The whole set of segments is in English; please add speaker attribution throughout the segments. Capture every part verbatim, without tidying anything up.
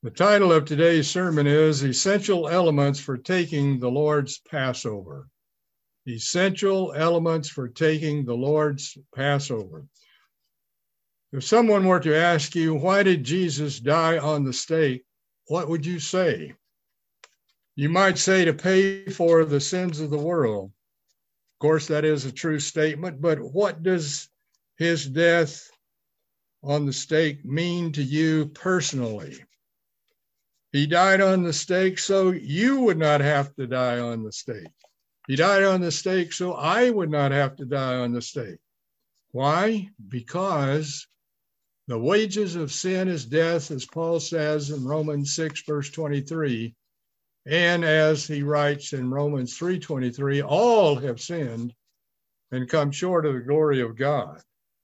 Speaker 1: The title of today's sermon is Essential Elements for Taking the Lord's Passover. Essential Elements for Taking the Lord's Passover. If someone were to ask you, why did Jesus die on the stake? What would you say? You might say to pay for the sins of the world. Of course, that is a true statement, but what does his death on the stake mean to you personally? He died on the stake so you would not have to die on the stake. He died on the stake so I would not have to die on the stake. Why? Because the wages of sin is death, as Paul says in Romans six, verse twenty-three. And as he writes in Romans three twenty-three, all have sinned and come short of the glory of God.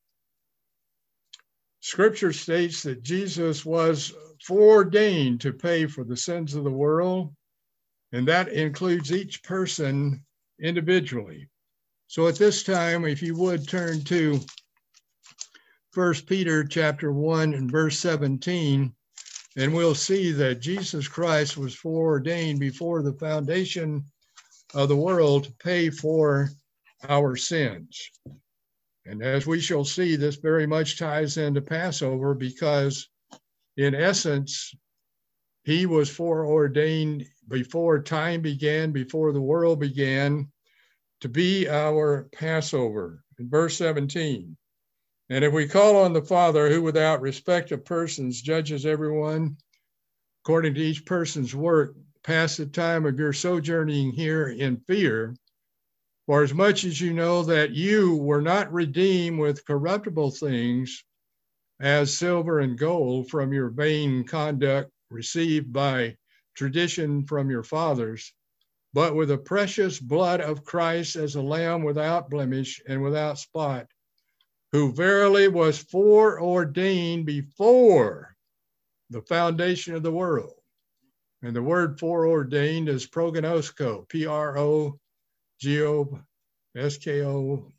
Speaker 1: Scripture states that Jesus was foreordained to pay for the sins of the world, and that includes each person individually. So at this time, if you would turn to First Peter chapter one and verse seventeen, and we'll see that Jesus Christ was foreordained before the foundation of the world to pay for our sins. And as we shall see, this very much ties into Passover because, in essence, he was foreordained before time began, before the world began, to be our Passover. In verse seventeen, and if we call on the Father, who without respect of persons judges everyone according to each person's work, pass the time of your sojourning here in fear, for as much as you know that you were not redeemed with corruptible things, as silver and gold from your vain conduct received by tradition from your fathers, but with the precious blood of Christ as a lamb without blemish and without spot, who verily was foreordained before the foundation of the world. And the word foreordained is prognosko, P R O G O S K O.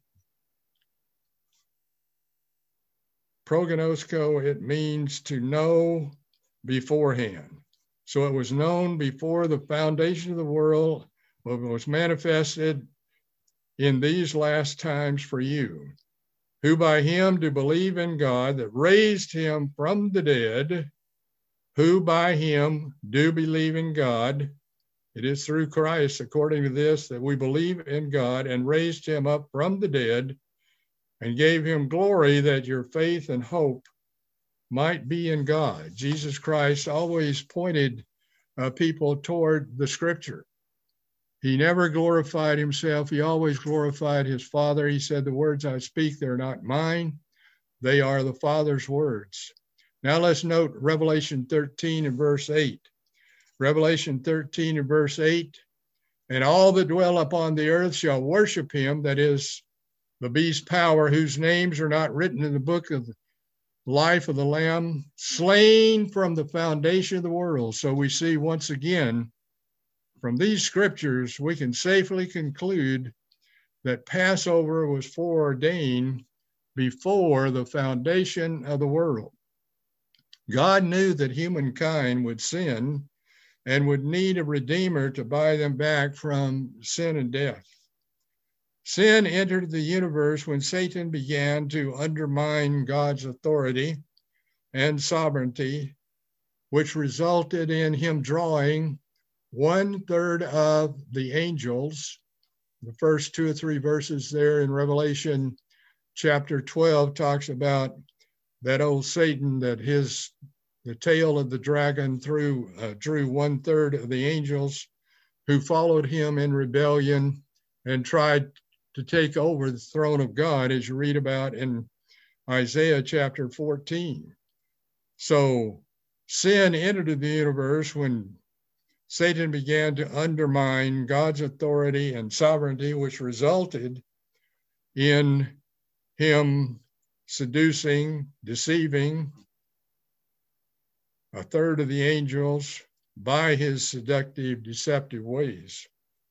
Speaker 1: Prognosko, it means to know beforehand. So it was known before the foundation of the world, but was manifested in these last times for you, who by him do believe in God that raised him from the dead, who by him do believe in God. It is through Christ, according to this, that we believe in God and raised him up from the dead and gave him glory, that your faith and hope might be in God. Jesus Christ always pointed uh, people toward the scripture. He never glorified himself. He always glorified his Father. He said, the words I speak, they're not mine. They are the Father's words. Now let's note Revelation thirteen and verse eight. Revelation thirteen and verse eight, and all that dwell upon the earth shall worship him, that is the beast's power, whose names are not written in the book of the life of the Lamb, slain from the foundation of the world. So we see once again, from these scriptures, we can safely conclude that Passover was foreordained before the foundation of the world. God knew that humankind would sin and would need a redeemer to buy them back from sin and death. Sin entered the universe when Satan began to undermine God's authority and sovereignty, which resulted in him drawing one third of the angels. The first two or three verses there in Revelation chapter twelve talks about that old Satan, that his the tail of the dragon threw, uh, drew one third of the angels who followed him in rebellion and tried to take over the throne of God, as you read about in Isaiah chapter fourteen. So sin entered the universe when Satan began to undermine God's authority and sovereignty, which resulted in him seducing, deceiving a third of the angels by his seductive, deceptive ways.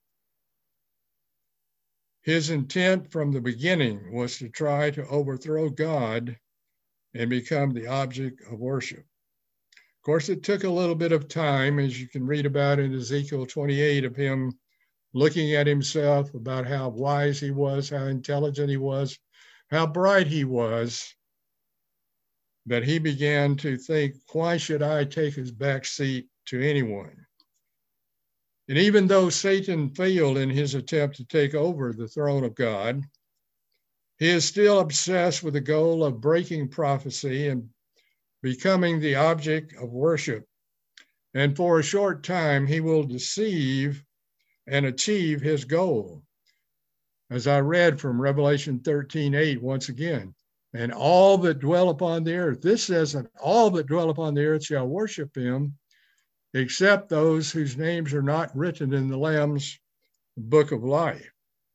Speaker 1: His intent from the beginning was to try to overthrow God and become the object of worship. Of course, it took a little bit of time, as you can read about in Ezekiel twenty-eight, of him looking at himself, about how wise he was, how intelligent he was, how bright he was, that he began to think, why should I take his back seat to anyone? And even though Satan failed in his attempt to take over the throne of God, he is still obsessed with the goal of breaking prophecy and becoming the object of worship. And for a short time, he will deceive and achieve his goal. As I read from Revelation thirteen eight, once again, and all that dwell upon the earth, this says that all that dwell upon the earth shall worship him, except those whose names are not written in the Lamb's book of life.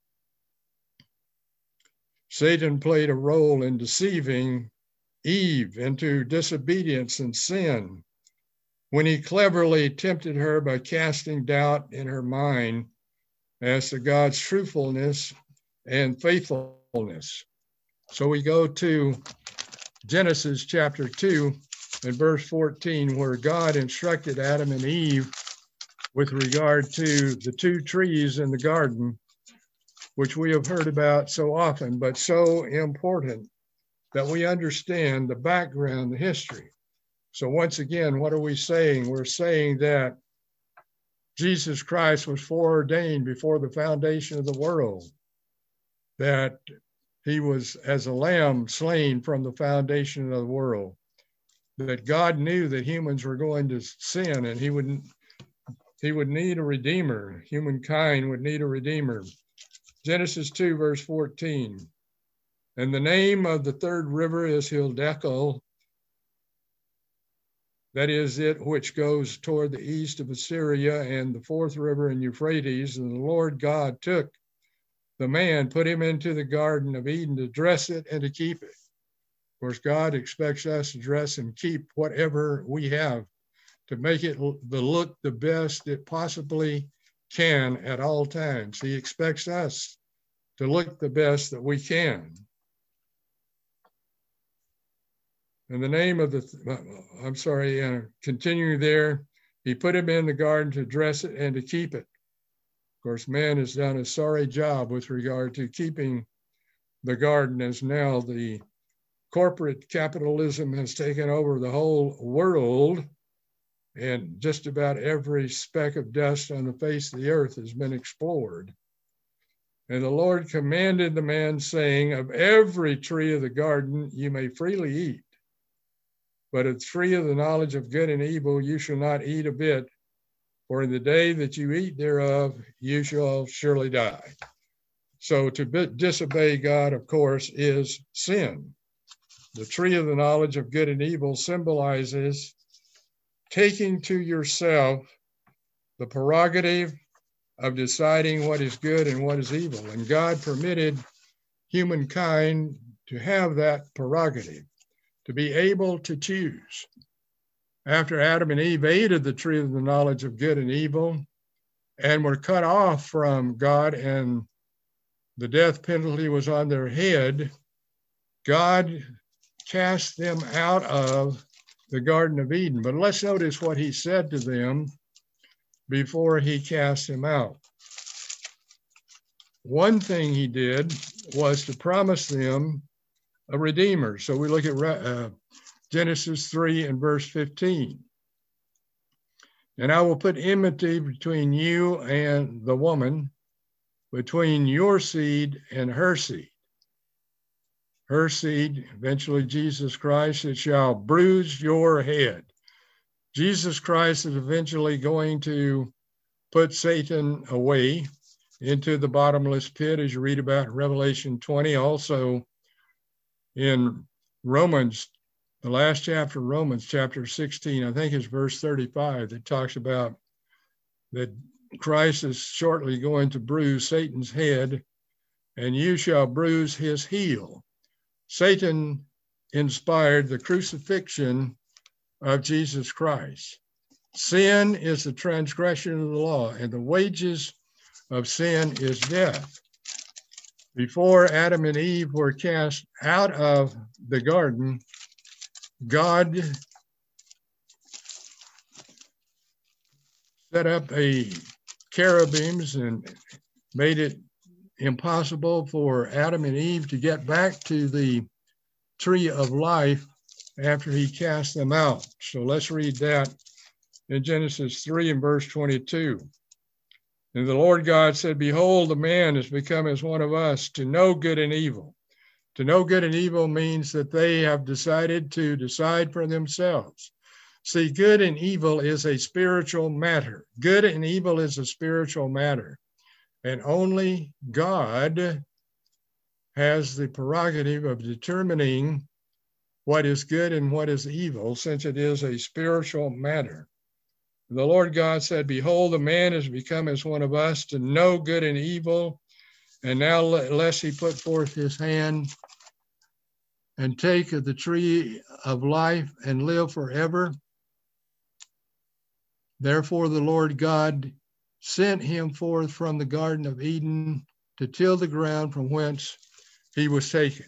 Speaker 1: Satan played a role in deceiving Eve into disobedience and sin when he cleverly tempted her by casting doubt in her mind as to God's truthfulness and faithfulness. So we go to Genesis chapter two and verse fourteen, where God instructed Adam and Eve with regard to the two trees in the garden, which we have heard about so often, but so important that we understand the background, the history. So once again, what are we saying? We're saying that Jesus Christ was foreordained before the foundation of the world, that he was as a lamb slain from the foundation of the world, that God knew that humans were going to sin and he would, he would need a redeemer. Humankind would need a redeemer. Genesis two, verse fourteen. And the name of the third river is Hiddekel, that is it which goes toward the east of Assyria, and the fourth river in Euphrates. And the Lord God took the man, put him into the Garden of Eden to dress it and to keep it. Of course, God expects us to dress and keep whatever we have, to make it the look the best it possibly can at all times. He expects us to look the best that we can. And the name of the, I'm sorry, uh, continuing there, he put him in the garden to dress it and to keep it. Of course, man has done a sorry job with regard to keeping the garden, as now the corporate capitalism has taken over the whole world, and just about every speck of dust on the face of the earth has been explored. And the Lord commanded the man, saying, of every tree of the garden you may freely eat, but of the tree of the knowledge of good and evil you shall not eat of it, for in the day that you eat thereof you shall surely die. So to disobey God, of course, is sin. The tree of the knowledge of good and evil symbolizes taking to yourself the prerogative of deciding what is good and what is evil. And God permitted humankind to have that prerogative, to be able to choose. After Adam and Eve ate of the tree of the knowledge of good and evil and were cut off from God, and the death penalty was on their head, God cast them out of the Garden of Eden. But let's notice what he said to them before he cast them out. One thing he did was to promise them a redeemer. So we look at uh, Genesis three and verse fifteen. And I will put enmity between you and the woman, between your seed and her seed. Her seed, eventually Jesus Christ, it shall bruise your head. Jesus Christ is eventually going to put Satan away into the bottomless pit, as you read about in Revelation twenty. Also in Romans, the last chapter of Romans, chapter sixteen, I think it's verse thirty-five, that talks about that Christ is shortly going to bruise Satan's head, and you shall bruise his heel. Satan inspired the crucifixion of Jesus Christ. Sin is the transgression of the law, and the wages of sin is death. Before Adam and Eve were cast out of the garden, God set up a cherubims and made it impossible for Adam and Eve to get back to the tree of life after he cast them out. So let's read that in Genesis three and verse twenty-two. And the Lord God said, behold, the man has become as one of us to know good and evil. To know good and evil means that they have decided to decide for themselves. See, good and evil is a spiritual matter. Good and evil is a spiritual matter. And only God has the prerogative of determining what is good and what is evil, since it is a spiritual matter. The Lord God said, behold, the man has become as one of us to know good and evil. And now lest he put forth his hand and take of the tree of life and live forever. Therefore the Lord God sent him forth from the Garden of Eden to till the ground from whence he was taken.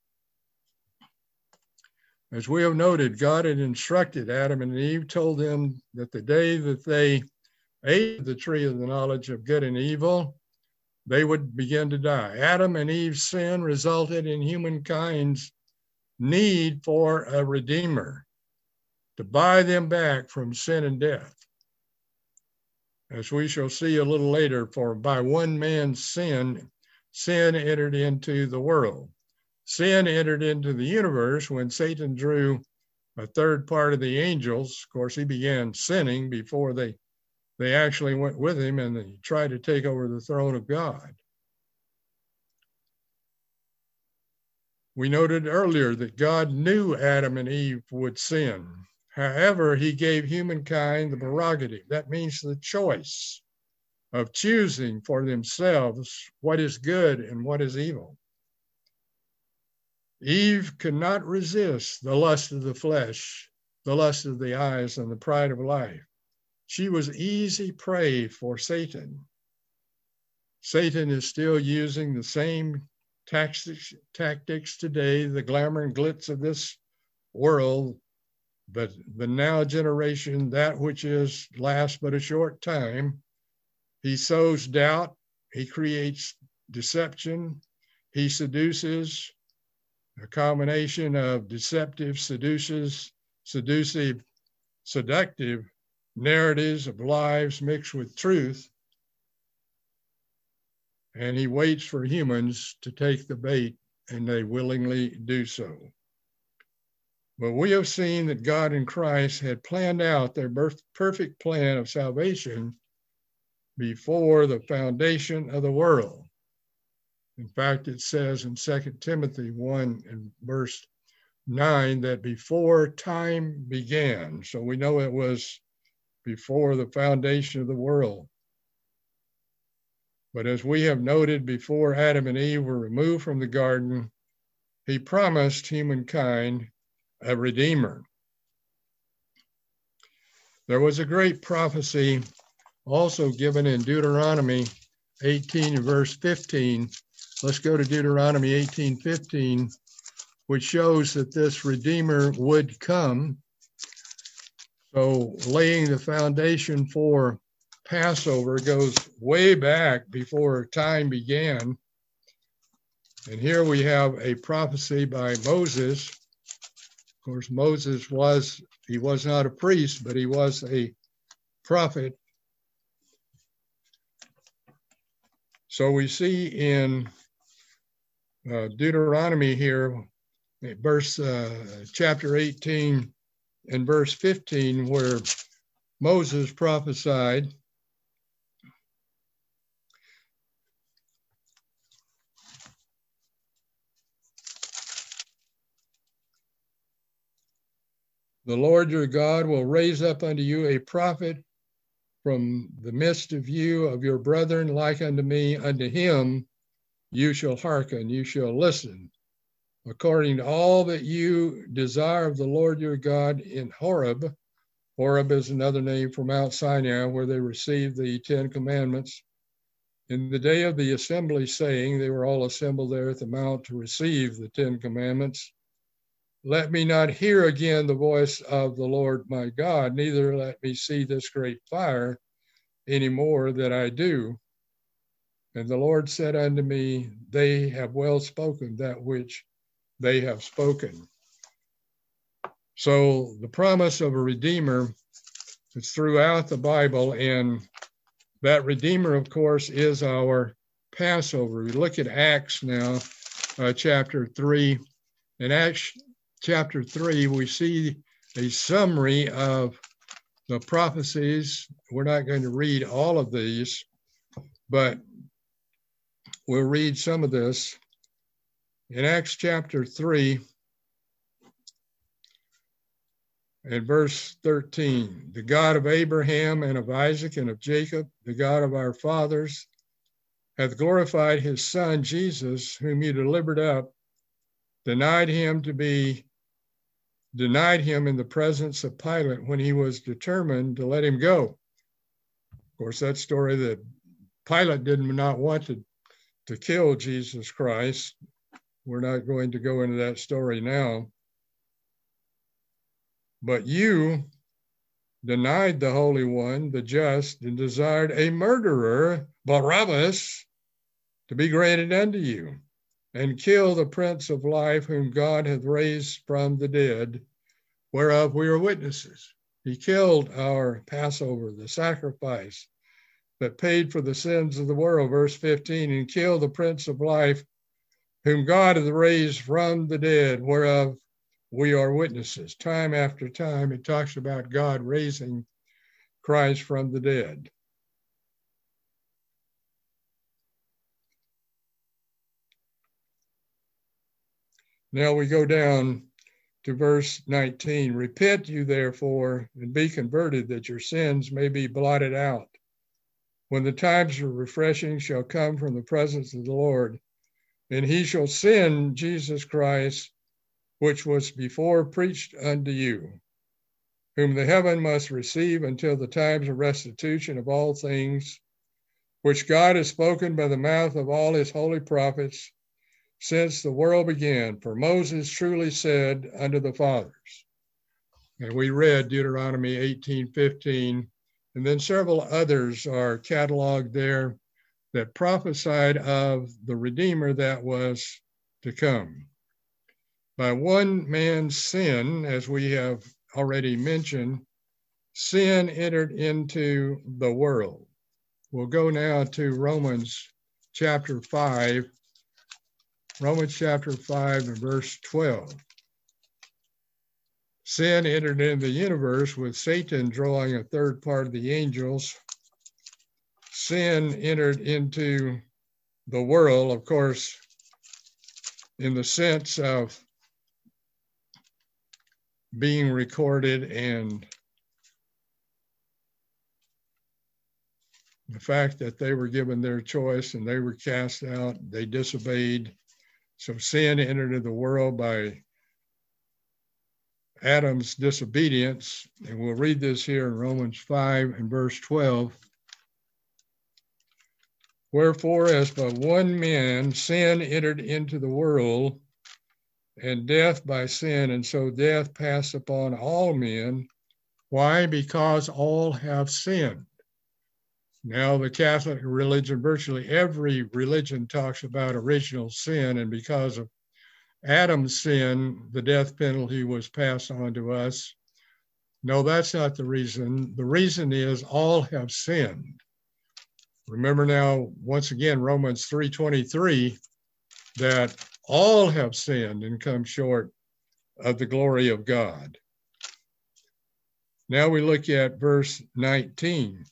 Speaker 1: As we have noted, God had instructed Adam and Eve, told them that the day that they ate the tree of the knowledge of good and evil, they would begin to die. Adam and Eve's sin resulted in humankind's need for a redeemer to buy them back from sin and death. As we shall see a little later, for by one man's sin, sin entered into the world. Sin entered into the universe when Satan drew a third part of the angels. Of course, he began sinning before they, they actually went with him and they tried to take over the throne of God. We noted earlier that God knew Adam and Eve would sin. However, he gave humankind the prerogative. That means the choice of choosing for themselves what is good and what is evil. Eve could not resist the lust of the flesh, the lust of the eyes, and the pride of life. She was easy prey for Satan. Satan is still using the same tactics, tactics today, the glamour and glitz of this world, but the now generation, that which is lasts but a short time. He sows doubt, he creates deception, he seduces, a combination of deceptive, seduces, seductive, seductive narratives of lives mixed with truth. And he waits for humans to take the bait, and they willingly do so. But we have seen that God in Christ had planned out their perfect plan of salvation before the foundation of the world. In fact, it says in Second Timothy one and verse nine that before time began. So we know it was before the foundation of the world. But as we have noted, before Adam and Eve were removed from the garden, he promised humankind a redeemer. There was a great prophecy also given in Deuteronomy eighteen and verse fifteen. Let's go to Deuteronomy eighteen fifteen, which shows that this Redeemer would come. So laying the foundation for Passover goes way back before time began. And here we have a prophecy by Moses. Of course, Moses was, he was not a priest, but he was a prophet. So we see in uh, Deuteronomy here, verse uh, chapter eighteen and verse fifteen, where Moses prophesied. The Lord your God will raise up unto you a prophet from the midst of you, of your brethren, like unto me. Unto him you shall hearken, you shall listen, according to all that you desire of the Lord your God in Horeb. Horeb is another name for Mount Sinai, where they received the Ten Commandments. In the day of the assembly, saying, they were all assembled there at the mount to receive the Ten Commandments. Let me not hear again the voice of the Lord my God, neither let me see this great fire, anymore that I do. And the Lord said unto me, they have well spoken that which they have spoken. So the promise of a Redeemer is throughout the Bible, and that Redeemer, of course, is our Passover. We look at Acts now, uh, chapter three. In Acts chapter three, we see a summary of the prophecies. We're not going to read all of these, but we'll read some of this. In Acts chapter three, in verse thirteen, the God of Abraham and of Isaac and of Jacob, the God of our fathers, hath glorified his son Jesus, whom you delivered up, denied him to be, denied him in the presence of Pilate when he was determined to let him go. Of course, that story that Pilate did not want to, to kill Jesus Christ. We're not going to go into that story now. But you denied the Holy One, the just, and desired a murderer, Barabbas, to be granted unto you, and kill the Prince of Life, whom God hath raised from the dead, whereof we are witnesses. He killed our Passover, the sacrifice that paid for the sins of the world, verse fifteen, and killed the Prince of Life, whom God hath raised from the dead, whereof we are witnesses. Time after time, it talks about God raising Christ from the dead. Now we go down to verse nineteen. Repent you therefore, and be converted, that your sins may be blotted out, when the times of refreshing shall come from the presence of the Lord, and he shall send Jesus Christ, which was before preached unto you, whom the heaven must receive until the times of restitution of all things, which God has spoken by the mouth of all his holy prophets since the world began. For Moses truly said unto the fathers. And we read Deuteronomy eighteen fifteen, and then several others are cataloged there that prophesied of the Redeemer that was to come. By one man's sin, as we have already mentioned, sin entered into the world. We'll go now to Romans chapter five, Romans chapter five and verse twelve. Sin entered into the universe with Satan drawing a third part of the angels. Sin entered into the world, of course, in the sense of being recorded, and the fact that they were given their choice and they were cast out, they disobeyed. So sin entered into the world by Adam's disobedience. And we'll read this here in Romans five and verse twelve. Wherefore, as by one man sin entered into the world, and death by sin, and so death passed upon all men. Why? Because all have sinned. Now the Catholic religion, virtually every religion talks about original sin, and because of Adam's sin, the death penalty was passed on to us. No, that's not the reason. The reason is all have sinned. Remember now, once again, Romans three twenty-three, that all have sinned and come short of the glory of God. Now we look at verse nineteen.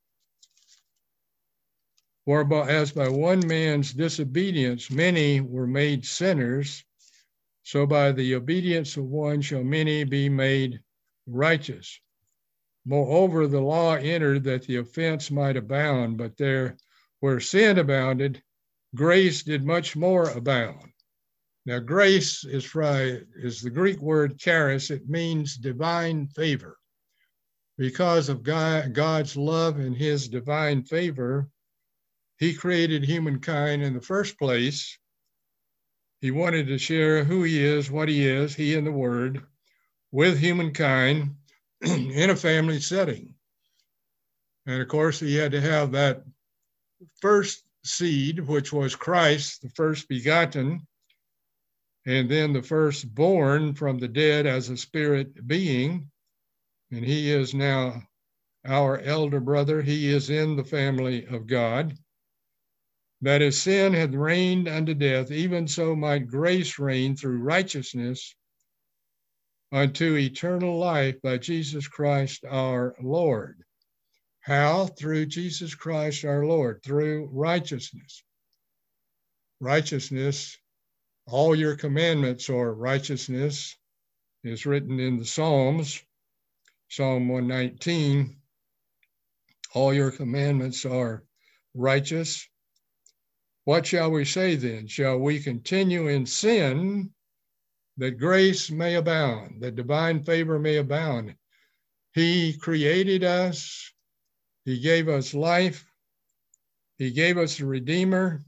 Speaker 1: Whereby, as by one man's disobedience many were made sinners, so by the obedience of one shall many be made righteous. Moreover, the law entered that the offense might abound, but there where sin abounded, grace did much more abound. Now, grace is, is the Greek word charis. It means divine favor. Because of God, God's love and his divine favor, he created humankind in the first place. He wanted to share who he is, what he is, he and the Word, with humankind in a family setting. And of course, he had to have that first seed, which was Christ, the first begotten, and then the firstborn from the dead as a spirit being. And he is now our elder brother. He is in the family of God. That as sin had reigned unto death, even so might grace reign through righteousness unto eternal life by Jesus Christ our Lord. How? Through Jesus Christ our Lord, through righteousness. Righteousness, all your commandments are righteousness, is written in the Psalms, Psalm one nineteen. All your commandments are righteous. What shall we say then? Shall we continue in sin that grace may abound, that divine favor may abound? He created us. He gave us life. He gave us a Redeemer.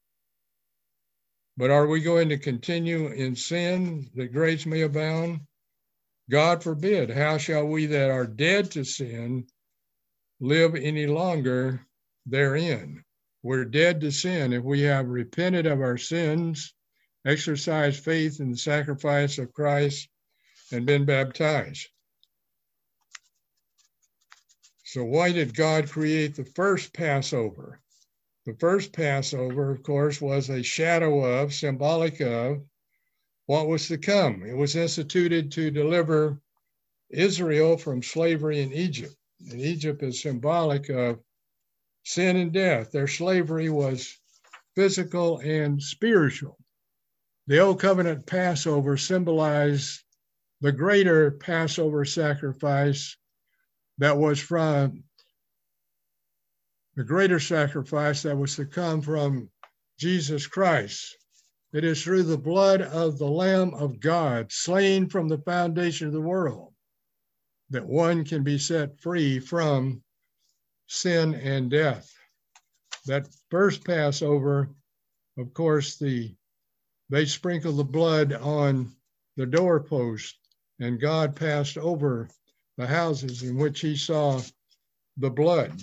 Speaker 1: But are we going to continue in sin that grace may abound? God forbid. How shall we that are dead to sin live any longer therein? We're dead to sin if we have repented of our sins, exercised faith in the sacrifice of Christ, and been baptized. So why did God create the first Passover? The first Passover, of course, was a shadow of, symbolic of, what was to come. It was instituted to deliver Israel from slavery in Egypt. And Egypt is symbolic of sin and death. Their slavery was physical and spiritual. The Old Covenant Passover symbolized the greater Passover sacrifice that was from the greater sacrifice that was to come from Jesus Christ. It is through the blood of the Lamb of God, slain from the foundation of the world, that one can be set free from sin and death. That first Passover, of course, the they sprinkled the blood on the doorpost, and God passed over the houses in which he saw the blood.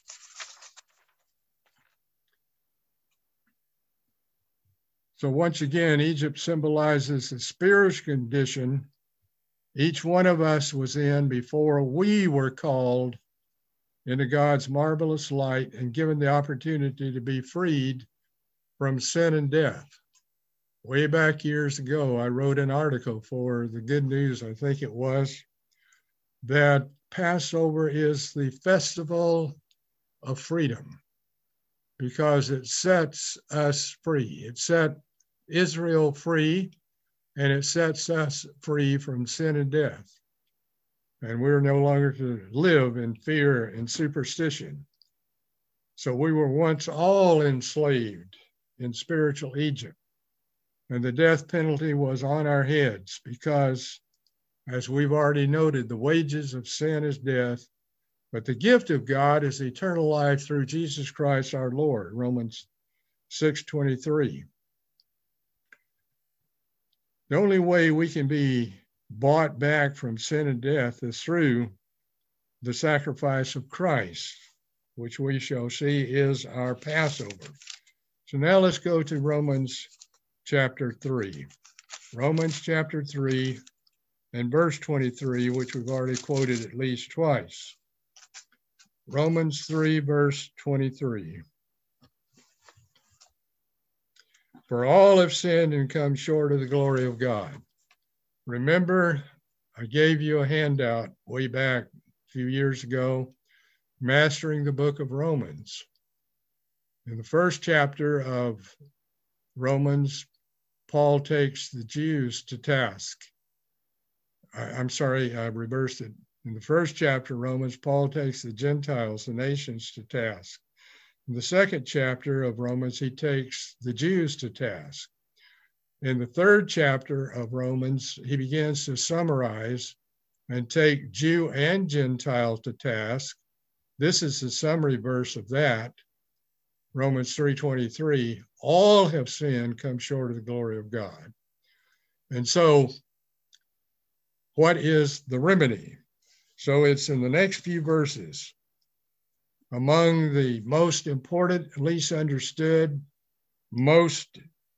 Speaker 1: So once again, Egypt symbolizes the spiritual condition each one of us was in before we were called into God's marvelous light and given the opportunity to be freed from sin and death. Way back years ago, I wrote an article for the Good News, I think it was, that Passover is the festival of freedom because it sets us free. It set Israel free, and it sets us free from sin and death. And we're no longer to live in fear and superstition. So we were once all enslaved in spiritual Egypt, and the death penalty was on our heads because, as we've already noted, the wages of sin is death, but the gift of God is eternal life through Jesus Christ our Lord, Romans six twenty-three. The only way we can be bought back from sin and death is through the sacrifice of Christ, which we shall see is our Passover. So now let's go to Romans chapter three. Romans chapter three and verse twenty-three, which we've already quoted at least twice. Romans three, verse twenty-three. For all have sinned and come short of the glory of God. Remember, I gave you a handout way back a few years ago, Mastering the Book of Romans. In the first chapter of Romans, Paul takes the Jews to task. I, I'm sorry, I reversed it. In the first chapter of Romans, Paul takes the Gentiles, the nations, to task. In the second chapter of Romans, he takes the Jews to task. In the third chapter of Romans, he begins to summarize and take Jew and Gentile to task. This is the summary verse of that, Romans three twenty-three. All have sinned, come short of the glory of God. And so, what is the remedy? So it's in the next few verses. among the most important, least understood, most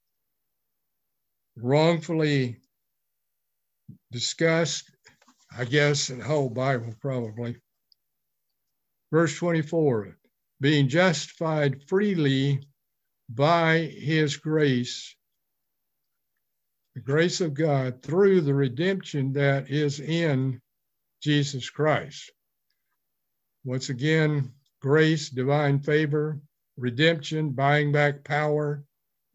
Speaker 1: wrongfully discussed, I guess, in the whole Bible probably. Verse twenty-four, being justified freely by his grace, the grace of God, through the redemption that is in Jesus Christ. Once again, grace, divine favor, redemption, buying back power.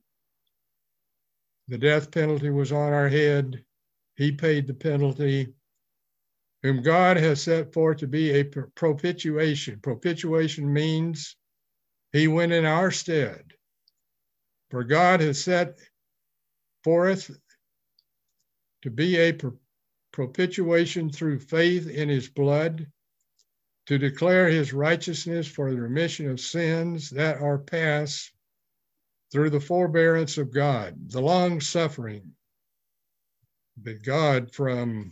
Speaker 1: The death penalty was on our head. He paid the penalty, whom God has set forth to be a propitiation. Propitiation means he went in our stead. For God has set forth to be a propitiation through faith in his blood, to declare his righteousness for the remission of sins that are past through the forbearance of God, the long suffering that God, from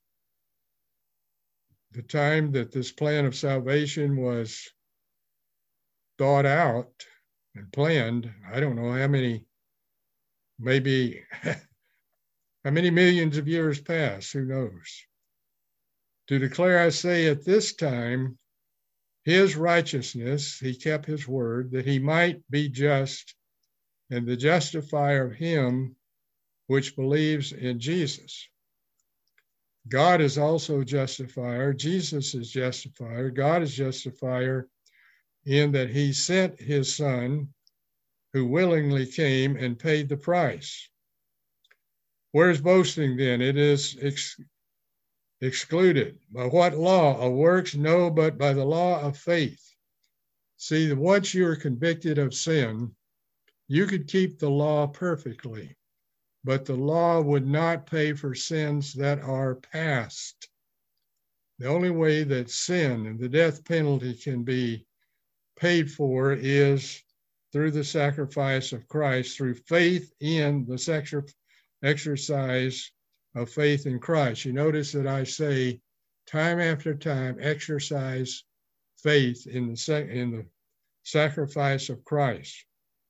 Speaker 1: the time that this plan of salvation was thought out and planned, I don't know how many, maybe how many millions of years passed, who knows? To declare, I say, at this time, his righteousness, he kept his word, that he might be just and the justifier of him which believes in Jesus. God is also justifier. Jesus is justifier. God is justifier in that he sent his son, who willingly came and paid the price. Where is boasting then? It is ex- excluded. By what law? Of works? No, but by the law of faith. See, once you are convicted of sin, you could keep the law perfectly, but the law would not pay for sins that are past. The only way that sin and the death penalty can be paid for is through the sacrifice of Christ, through faith in the sexual exercise of faith in Christ. You notice that I say time after time, exercise faith in the, in the sacrifice of Christ.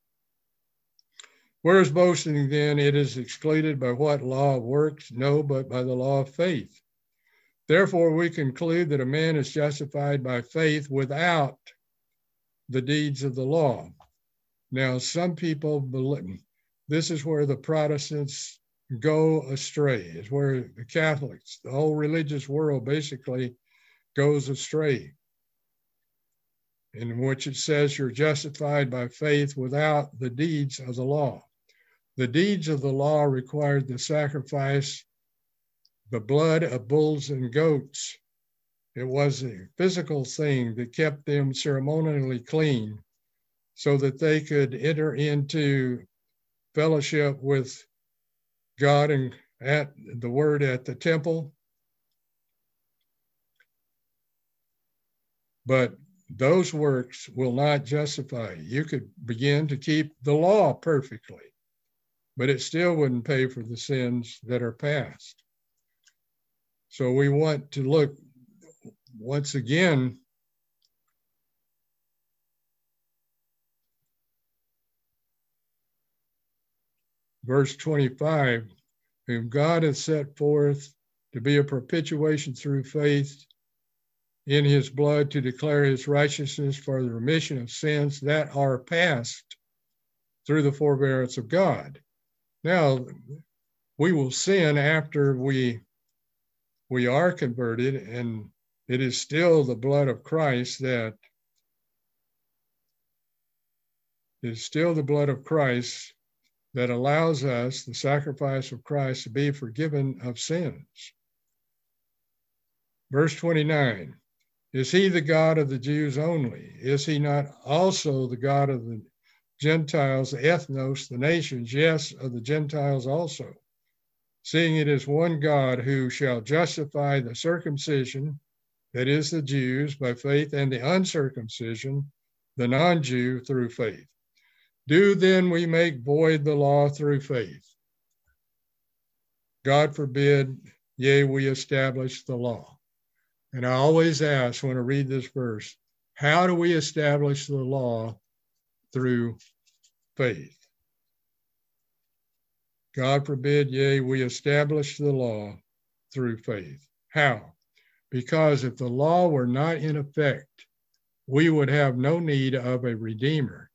Speaker 1: Where is boasting then? It is excluded. By what law of works? No, but by the law of faith. Therefore, we conclude that a man is justified by faith without the deeds of the law. Now, some people believe, this is where the Protestants go astray, is where the Catholics, the whole religious world basically goes astray, in which it says you're justified by faith without the deeds of the law. The deeds of the law required the sacrifice, the blood of bulls and goats. It was a physical thing that kept them ceremonially clean so that they could enter into fellowship with God and at the word at the temple. But those works will not justify you. You could begin to keep the law perfectly, but it still wouldn't pay for the sins that are past. So we want to look once again verse twenty-five, whom God hath set forth to be a propitiation through faith in his blood, to declare his righteousness for the remission of sins that are past through the forbearance of God. Now, we will sin after we, we are converted, and it is still the blood of Christ that it is still the blood of Christ that allows us, the sacrifice of Christ, to be forgiven of sins. Verse twenty-nine, is he the God of the Jews only? Is he not also the God of the Gentiles, the ethnos, the nations? Yes, of the Gentiles also. Seeing it is one God who shall justify the circumcision, that is the Jews, by faith, and the uncircumcision, the non-Jew, through faith. Do then we make void the law through faith? God forbid, yea, we establish the law. And I always ask when I read this verse, How do we establish the law? Through faith. God forbid, yea, we establish the law through faith. How? Because if the law were not in effect, we would have no need of a redeemer.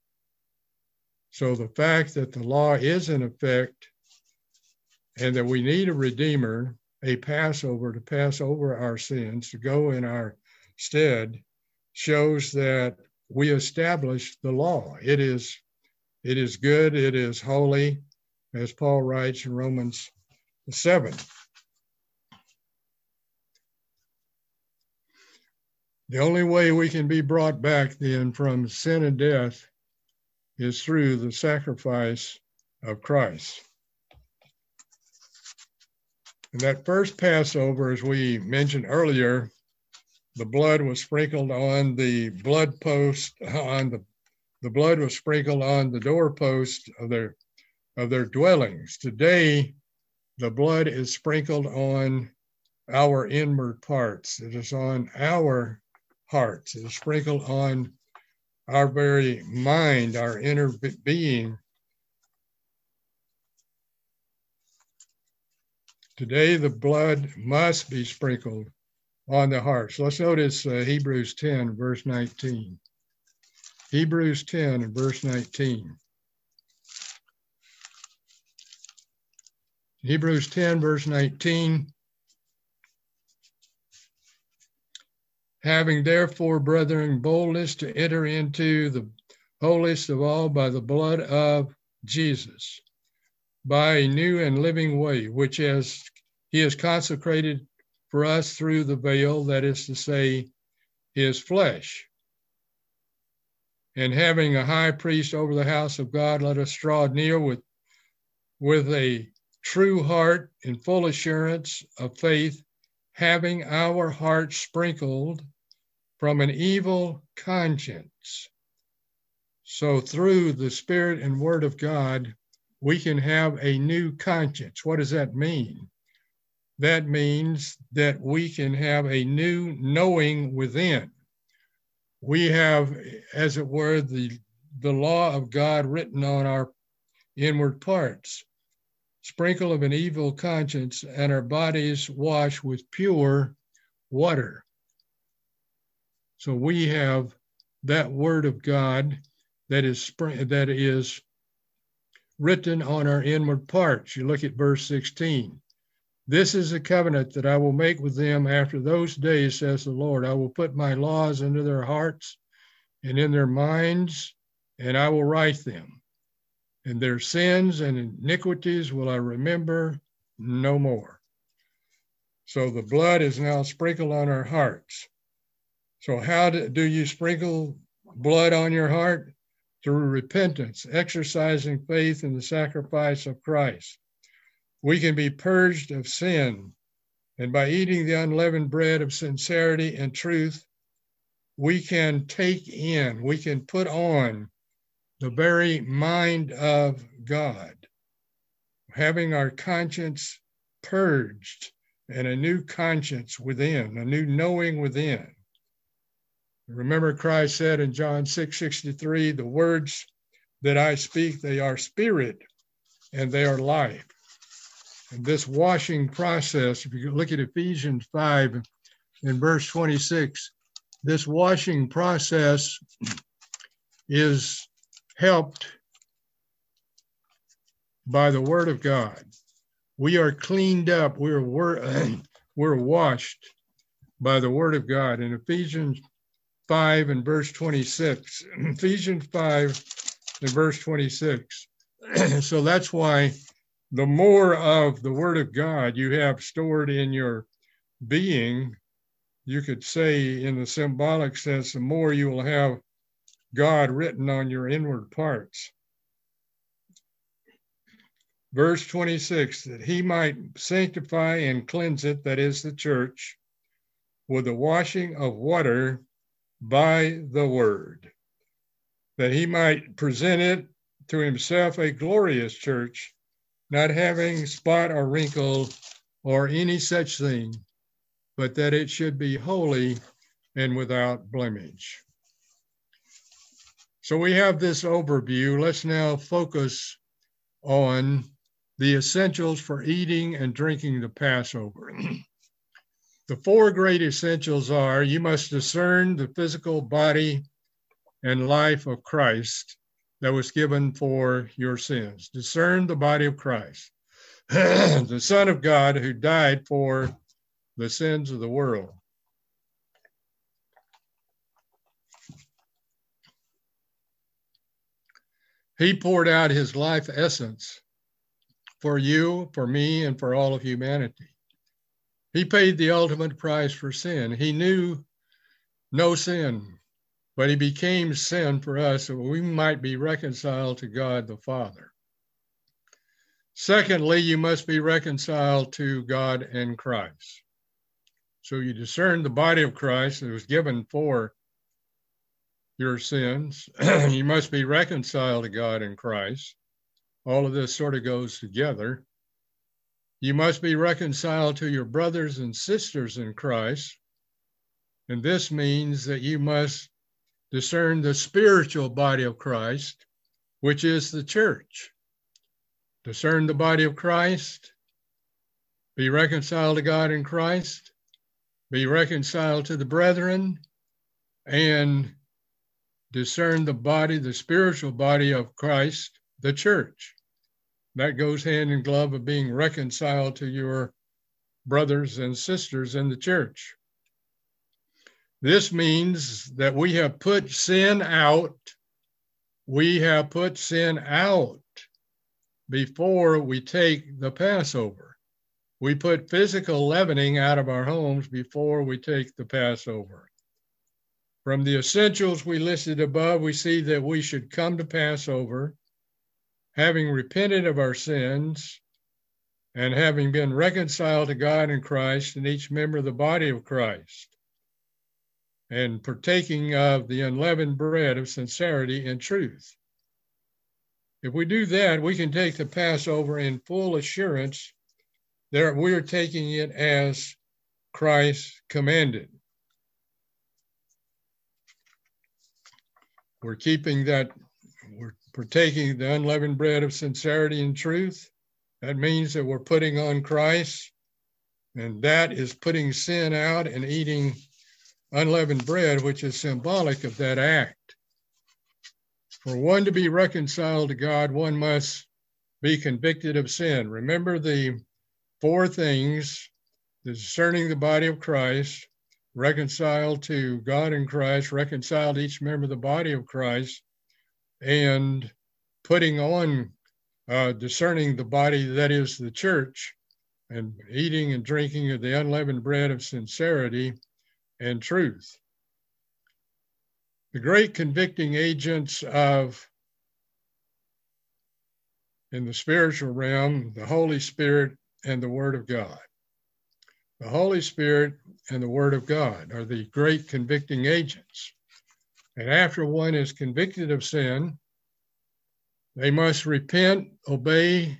Speaker 1: So the fact that the law is in effect and that we need a redeemer, a Passover to pass over our sins, to go in our stead, shows that we establish the law. It is, it is good, it is holy, as Paul writes in Romans seven. The only way we can be brought back then from sin and death is through the sacrifice of Christ. And that first Passover, as we mentioned earlier, the blood was sprinkled on the blood post, on the, the blood was sprinkled on the doorpost of their, of their dwellings. Today, the blood is sprinkled on our inward parts. It is on our hearts. It is sprinkled on our very mind, our inner being. Today, the blood must be sprinkled on the hearts. Let's notice uh, Hebrews ten, verse nineteen. Hebrews ten and verse nineteen. Hebrews ten, verse nineteen. Having therefore, brethren, boldness to enter into the holiest of all by the blood of Jesus, by a new and living way, which as he has consecrated for us through the veil, that is to say, his flesh. And having a high priest over the house of God, let us draw near with, with a true heart in full assurance of faith, having our hearts sprinkled from an evil conscience. So through the Spirit and Word of God, we can have a new conscience. What does that mean? That means that we can have a new knowing within. We have, as it were, the, the law of God written on our inward parts. Sprinkle of an evil conscience, and our bodies washed with pure water. So we have that word of God that is that is written on our inward parts. You look at verse sixteen. This is a covenant that I will make with them after those days, says the Lord. I will put my laws into their hearts and in their minds, and I will write them. And their sins and iniquities will I remember no more. So the blood is now sprinkled on our hearts. So how do, do you sprinkle blood on your heart? Through repentance, exercising faith in the sacrifice of Christ. We can be purged of sin, and by eating the unleavened bread of sincerity and truth, we can take in, we can put on the very mind of God, having our conscience purged and a new conscience within, a new knowing within. Remember, Christ said in John six sixty-three, the words that I speak, they are spirit and they are life. And this washing process, if you look at Ephesians five in verse twenty-six, this washing process is helped by the word of God. We are cleaned up. We're, we're, we're washed by the word of God. In Ephesians five and verse twenty-six, Ephesians five and verse twenty-six. So that's why the more of the word of God you have stored in your being, you could say in the symbolic sense, the more you will have God written on your inward parts. Verse twenty-six, that he might sanctify and cleanse it, that is the church, with the washing of water by the word, that he might present it to himself a glorious church, not having spot or wrinkle or any such thing, but that it should be holy and without blemish. So we have this overview. Let's now focus on the essentials for eating and drinking the Passover. The four great essentials are: you must discern the physical body and life of Christ that was given for your sins. Discern the body of Christ, the Son of God who died for the sins of the world. He poured out his life essence for you, for me, and for all of humanity. He paid the ultimate price for sin. He knew no sin, but he became sin for us so we might be reconciled to God the Father. Secondly, you must be reconciled to God and Christ. So you discern the body of Christ that was given for your sins. You must be reconciled to God in Christ. All of this sort of goes together. You must be reconciled to your brothers and sisters in Christ. And this means that you must discern the spiritual body of Christ, which is the church. Discern the body of Christ, be reconciled to God in Christ, be reconciled to the brethren, and discern the body, the spiritual body of Christ, the church. That goes hand in glove with being reconciled to your brothers and sisters in the church. This means that we have put sin out. We have put sin out before we take the Passover. We put physical leavening out of our homes before we take the Passover. From the essentials we listed above, we see that we should come to Passover having repented of our sins and having been reconciled to God in Christ and each member of the body of Christ, and partaking of the unleavened bread of sincerity and truth. If we do that, we can take the Passover in full assurance that we're taking it as Christ commanded. We're keeping that, we're partaking the unleavened bread of sincerity and truth. That means that we're putting on Christ, and that is putting sin out and eating unleavened bread, which is symbolic of that act. For one to be reconciled to God, one must be convicted of sin. Remember the four things: discerning the body of Christ, reconciled to God in Christ, reconciled to each member of the body of Christ, and putting on, uh, discerning the body that is the church, and eating and drinking of the unleavened bread of sincerity and truth. The great convicting agents of, in the spiritual realm, the Holy Spirit and the Word of God. The Holy Spirit and the Word of God are the great convicting agents. And after one is convicted of sin, they must repent, obey,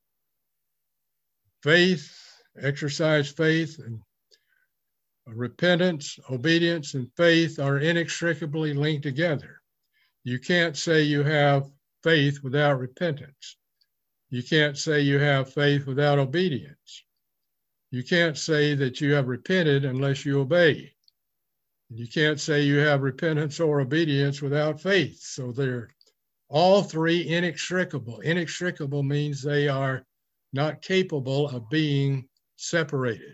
Speaker 1: faith, exercise faith, and repentance, obedience, and faith are inextricably linked together. You can't say you have faith without repentance. You can't say you have faith without obedience. You can't say that you have repented unless you obey. You can't say you have repentance or obedience without faith. So they're all three inextricable. Inextricable means they are not capable of being separated.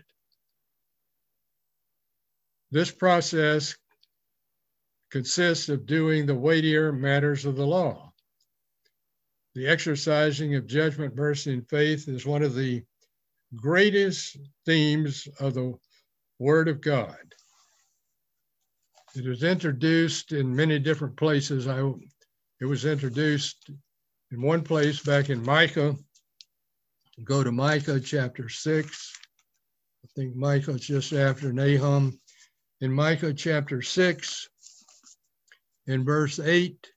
Speaker 1: This process consists of doing the weightier matters of the law. The exercising of judgment, mercy, and faith is one of the greatest themes of the Word of God. It is introduced in many different places. I, it was introduced in one place back in Micah. Go to Micah chapter six. I think Micah's just after Nahum. In Micah chapter six, in verse eight,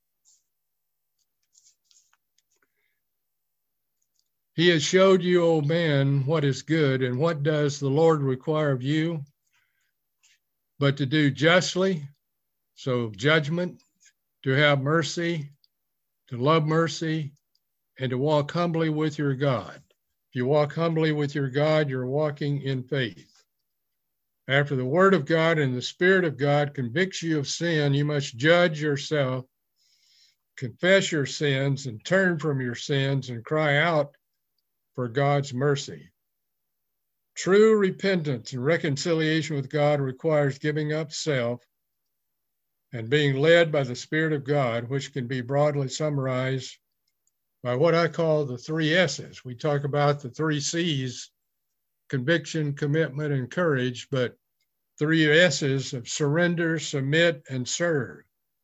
Speaker 1: he has showed you, O man, what is good, and what does the Lord require of you? but to do justly, so judgment, to have mercy, to love mercy, and to walk humbly with your God. If you walk humbly with your God, you're walking in faith. After the word of God and the Spirit of God convicts you of sin, you must judge yourself, confess your sins, and turn from your sins and cry out for God's mercy. True repentance and reconciliation with God requires giving up self and being led by the Spirit of God, which can be broadly summarized by what I call the three S's. We talk about the three C's: conviction, commitment, and courage, but three S's of surrender, submit, and serve.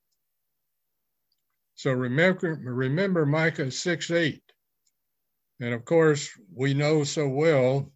Speaker 1: So remember, remember Micah six eight. And of course, we know so well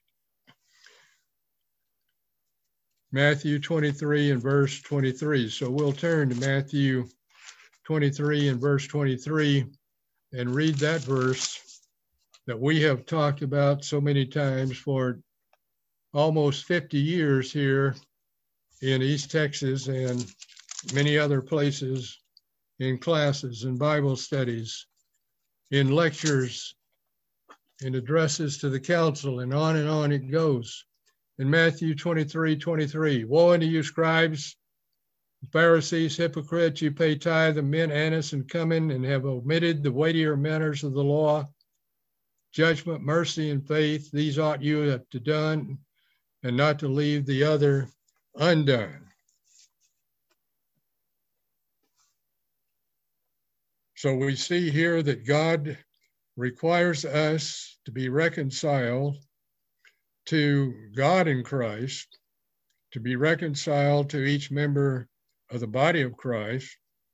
Speaker 1: Matthew twenty-three and verse twenty-three. So we'll turn to Matthew twenty-three and verse twenty-three and read that verse that we have talked about so many times for almost fifty years here in East Texas and many other places, in classes and Bible studies, in lectures, in addresses to the council, and on and on it goes. In Matthew twenty-three twenty-three, woe unto you, scribes, Pharisees, hypocrites, you pay tithe of mint, anise, and cumin, and have omitted the weightier matters of the law, judgment, mercy, and faith. These ought you to have done, and not to leave the other undone. So we see here that God requires us to be reconciled to God in Christ, to be reconciled to each member of the body of Christ,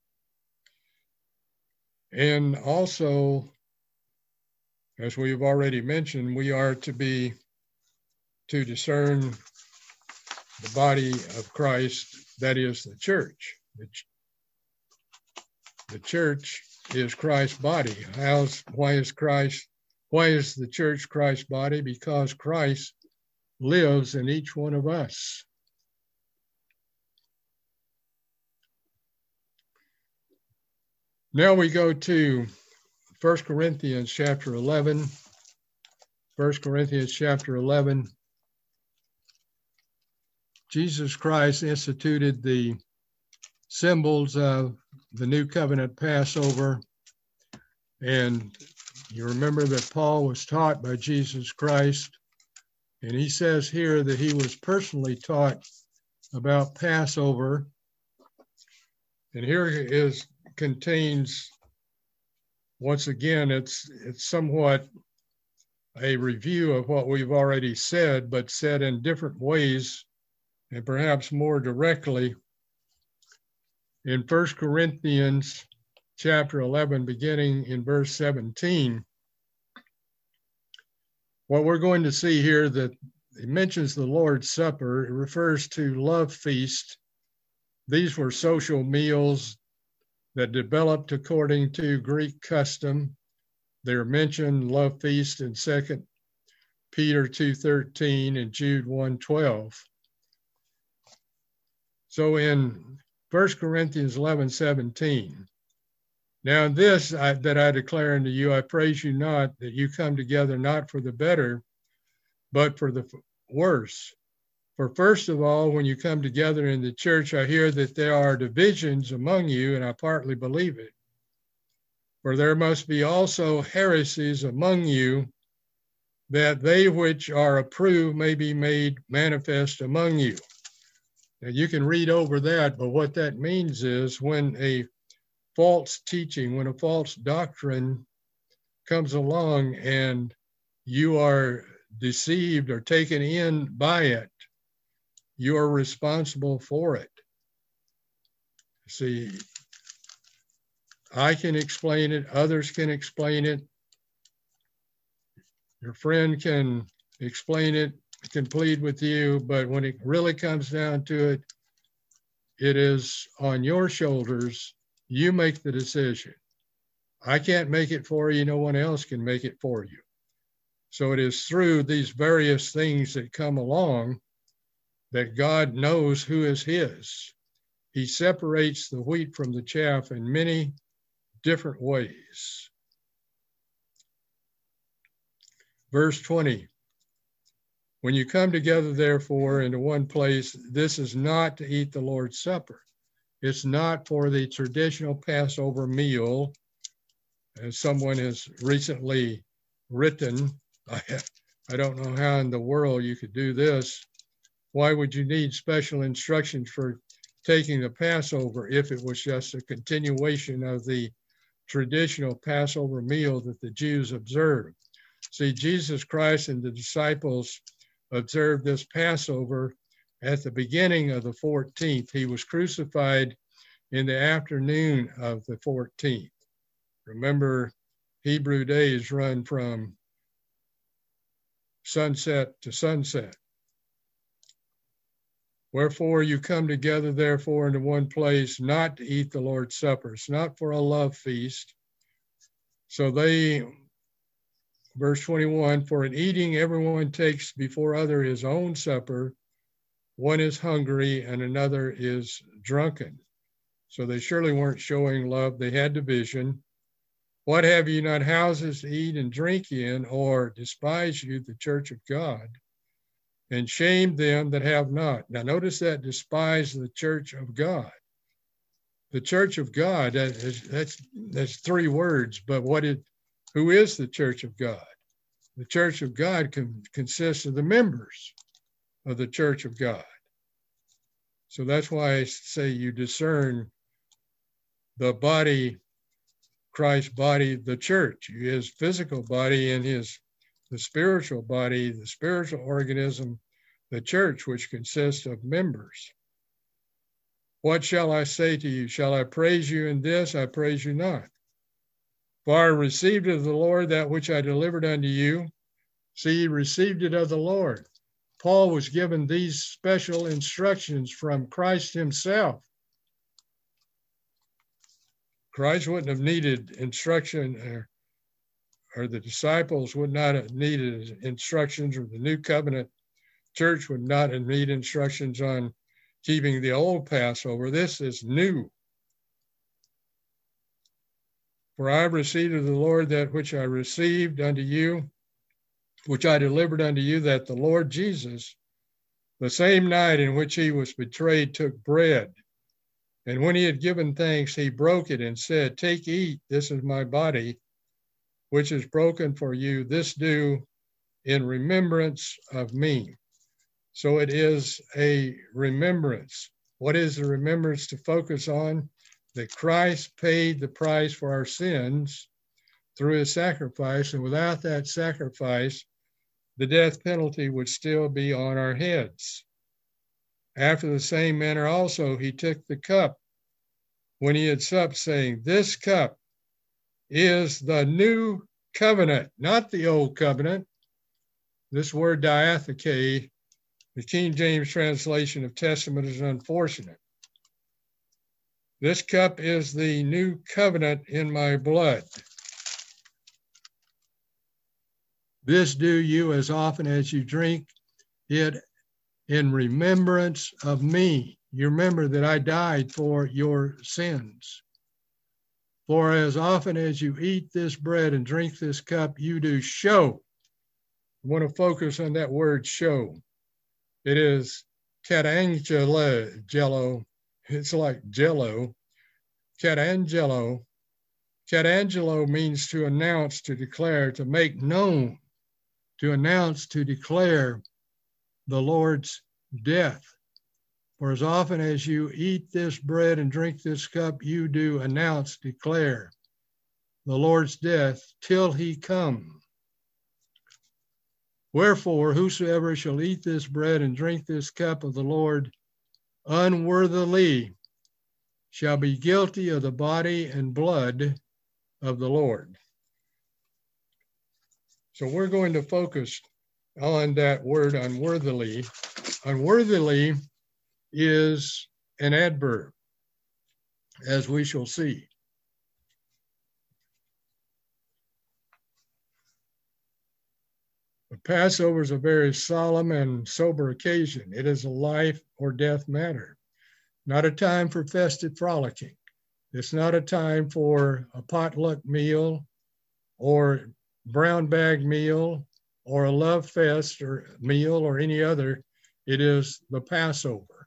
Speaker 1: and also, as we've already mentioned, we are to be to discern the body of Christ, that is the church. The, ch- the church is Christ's body. How's, why is Christ, why is the church Christ's body? Because Christ lives in each one of us. Now we go to First Corinthians chapter eleven. First Corinthians chapter eleven. Jesus Christ instituted the symbols of the New Covenant Passover. And you remember that Paul was taught by Jesus Christ. And he says here that he was personally taught about Passover. And here is contains, once again, it's it's somewhat a review of what we've already said, but said in different ways and perhaps more directly. In First Corinthians chapter eleven, beginning in verse seventeen, what we're going to see here that it mentions the Lord's Supper. It refers to love feast. These were social meals that developed according to Greek custom. They're mentioned, love feast, in Second Peter two thirteen and Jude one twelve. So in First Corinthians eleven seventeen, now this I, that I declare unto you, I praise you not that you come together not for the better, but for the worse. For first of all, when you come together in the church, I hear that there are divisions among you, and I partly believe it. For there must be also heresies among you, that they which are approved may be made manifest among you. Now you can read over that, but what that means is when a false teaching, when a false doctrine comes along and you are deceived or taken in by it, you are responsible for it. See, I can explain it, others can explain it, your friend can explain it, can plead with you, but when it really comes down to it, it is on your shoulders. You make the decision. I can't make it for you, no one else can make it for you. So it is through these various things that come along that God knows who is his. He separates the wheat from the chaff in many different ways. Verse twenty, when you come together, therefore, into one place, this is not to eat the Lord's Supper. It's not for the traditional Passover meal, as someone has recently written. I, I don't know how in the world you could do this. Why would you need special instructions for taking the Passover if it was just a continuation of the traditional Passover meal that the Jews observed? See, Jesus Christ and the disciples observed this Passover at the beginning of the fourteenth. He was crucified in the afternoon of the fourteenth. Remember, Hebrew days run from sunset to sunset. Wherefore you come together, therefore, into one place, not to eat the Lord's Supper. It's not for a love feast. So they, verse twenty-one, for in eating everyone takes before other his own supper. One is hungry and another is drunken. So they surely weren't showing love. They had division. What, have you not houses to eat and drink in, or despise you the church of God, and shame them that have not? Now notice that, despise the church of God. The church of God, that is, that's, that's three words, but what it, who is the church of God? The church of God can, consists of the members of the church of God. So that's why I say you discern the body, Christ's body, the church, his physical body and his the spiritual body, the spiritual organism, the church, which consists of members. What shall I say to you? Shall I praise you in this? I praise you not. For I received of the Lord that which I delivered unto you. See, he received it of the Lord. Paul was given these special instructions from Christ himself. Christ wouldn't have needed instruction, or, or the disciples would not have needed instructions, or the new covenant church would not have needed instructions on keeping the old Passover. This is new. For I received of the Lord that which I received unto you, which I delivered unto you, that the Lord Jesus, the same night in which he was betrayed, took bread. And when he had given thanks, he broke it and said, take, eat, this is my body, which is broken for you. This do in remembrance of me. So it is a remembrance. What is the remembrance to focus on? That Christ paid the price for our sins through his sacrifice, and without that sacrifice, the death penalty would still be on our heads. After the same manner also, he took the cup when he had supped, saying, this cup is the new covenant, not the old covenant. This word diatheke, the King James translation of testament, is unfortunate. This cup is the new covenant in my blood. This do you as often as you drink it in remembrance of me. You remember that I died for your sins. For as often as you eat this bread and drink this cup, you do show. I want to focus on that word show. It is catangelo, jello. It's like jello. Catangelo. Catangelo means to announce, to declare, to make known, to announce, to declare the Lord's death. For as often as you eat this bread and drink this cup, you do announce, declare the Lord's death till he come. Wherefore, whosoever shall eat this bread and drink this cup of the Lord unworthily shall be guilty of the body and blood of the Lord. So we're going to focus on that word unworthily. Unworthily is an adverb, as we shall see. The Passover is a very solemn and sober occasion. It is a life or death matter, not a time for festive frolicking. It's not a time for a potluck meal or brown bag meal or a love fest or meal or any other. It is the Passover.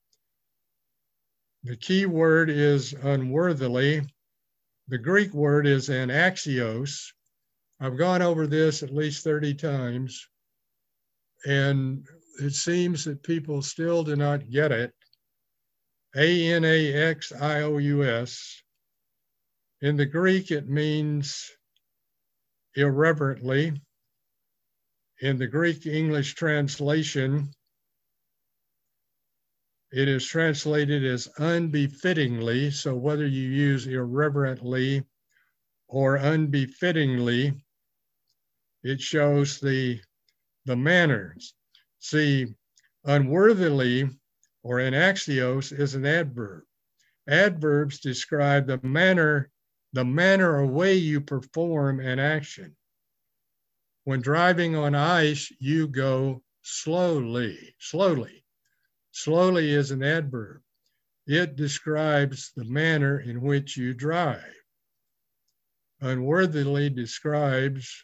Speaker 1: The key word is unworthily. The Greek word is anaxios. I've gone over this at least thirty times, and it seems that people still do not get it. A N A X I O U S. In the Greek, it means irreverently. In the Greek English translation, it is translated as unbefittingly. So whether you use irreverently or unbefittingly, it shows the, the manners. See, unworthily or anaxios is an adverb. Adverbs describe the manner, the manner or way you perform an action. When driving on ice, you go slowly, slowly. Slowly is an adverb. It describes the manner in which you drive. Unworthily describes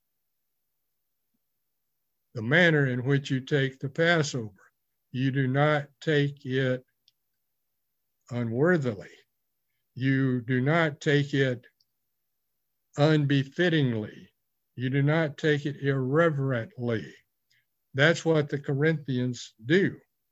Speaker 1: the manner in which you take the Passover. You do not take it unworthily. You do not take it unbefittingly. You do not take it irreverently. That's what the Corinthians do.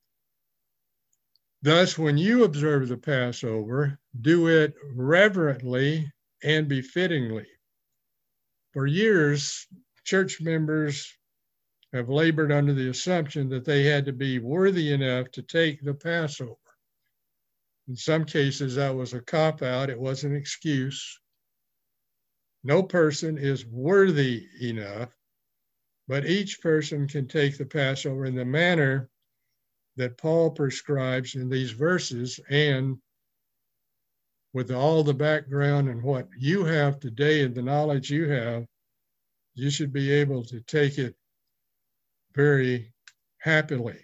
Speaker 1: Thus, when you observe the Passover, do it reverently and befittingly. For years, church members have labored under the assumption that they had to be worthy enough to take the Passover. In some cases, that was a cop-out. It was an excuse. No person is worthy enough, but each person can take the Passover in the manner that Paul prescribes in these verses, and with all the background and what you have today and the knowledge you have, you should be able to take it very happily.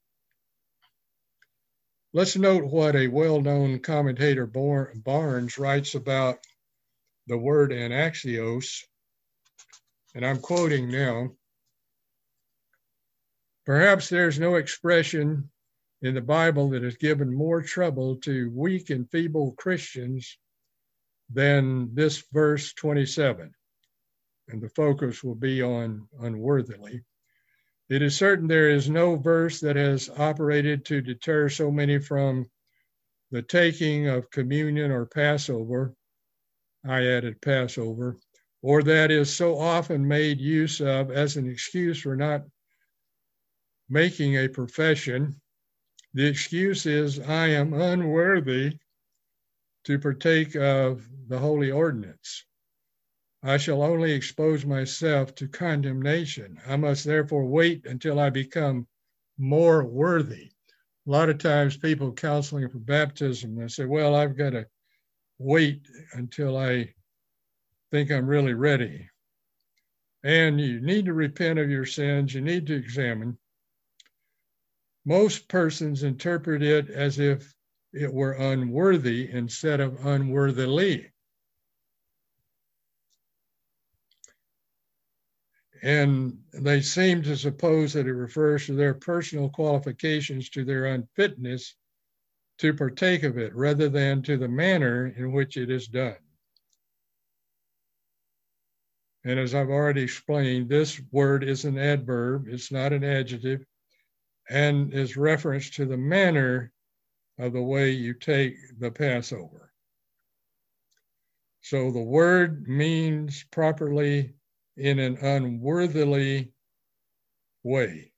Speaker 1: Let's note what a well-known commentator, Barnes, writes about the word anaxios, and I'm quoting now. Perhaps there's no expression in the Bible that has given more trouble to weak and feeble Christians than this verse twenty-seven, and the focus will be on unworthily. It is certain there is no verse that has operated to deter so many from the taking of communion or Passover. I added Passover, or that is so often made use of as an excuse for not making a profession. The excuse is, I am unworthy to partake of the holy ordinance. I shall only expose myself to condemnation. I must therefore wait until I become more worthy. A lot of times people counseling for baptism, they say, well, I've got to wait until I think I'm really ready. And you need to repent of your sins. You need to examine. Most persons interpret it as if it were unworthy instead of unworthily. And they seem to suppose that it refers to their personal qualifications, to their unfitness to partake of it, rather than to the manner in which it is done. And as I've already explained, this word is an adverb, it's not an adjective, and is reference to the manner of the way you take the Passover. So the word means properly in an unworthily way.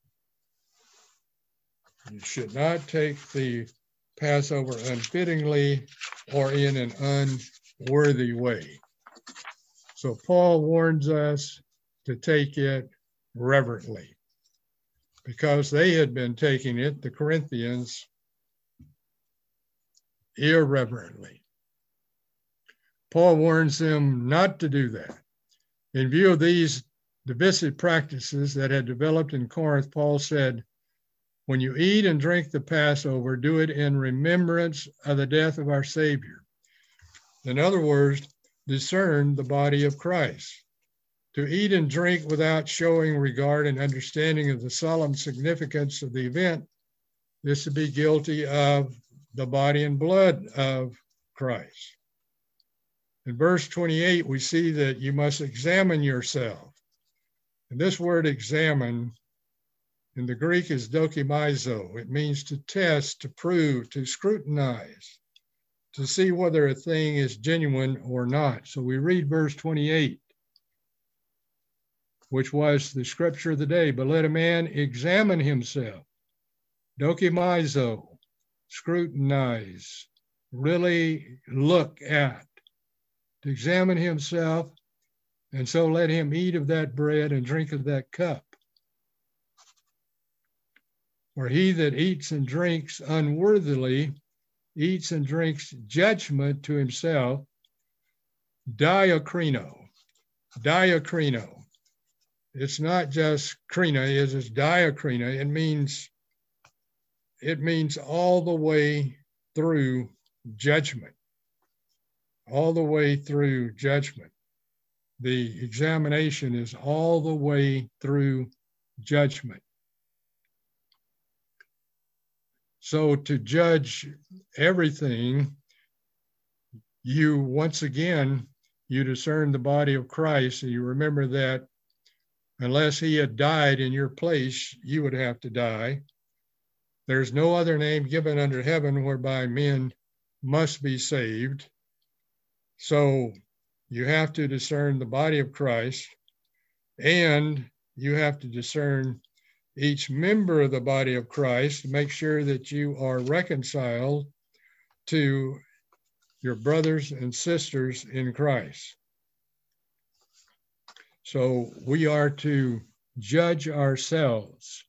Speaker 1: You should not take the Passover unfittingly or in an unworthy way. So Paul warns us to take it reverently, because they had been taking it, the Corinthians, irreverently. Paul warns them not to do that. In view of these divisive practices that had developed in Corinth, Paul said, when you eat and drink the Passover, do it in remembrance of the death of our Savior. In other words, discern the body of Christ. To eat and drink without showing regard and understanding of the solemn significance of the event is to be guilty of the body and blood of Christ. In verse twenty-eight, we see that you must examine yourself. And this word examine in the Greek is dokimazo. It means to test, to prove, to scrutinize, to see whether a thing is genuine or not. So we read verse twenty-eight, which was the scripture of the day. But let a man examine himself. Dokimazo, scrutinize, really look at, to examine himself, and so let him eat of that bread and drink of that cup. For he that eats and drinks unworthily eats and drinks judgment to himself, diakrino, diakrino. It's not just krina, it's, it's diakrina. It means, it means all the way through judgment, all the way through judgment. The examination is all the way through judgment. So to judge everything, you, once again, you discern the body of Christ, and you remember that unless he had died in your place, you would have to die. There's no other name given under heaven whereby men must be saved. So you have to discern the body of Christ, and you have to discern each member of the body of Christ to make sure that you are reconciled to your brothers and sisters in Christ. So we are to judge ourselves.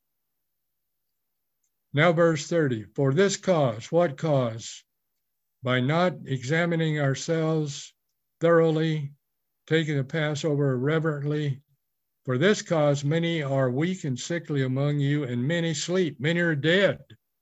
Speaker 1: Now verse thirty, for this cause, what cause? By not examining ourselves thoroughly, taking the Passover reverently. For this cause, many are weak and sickly among you, and many sleep. Many are dead.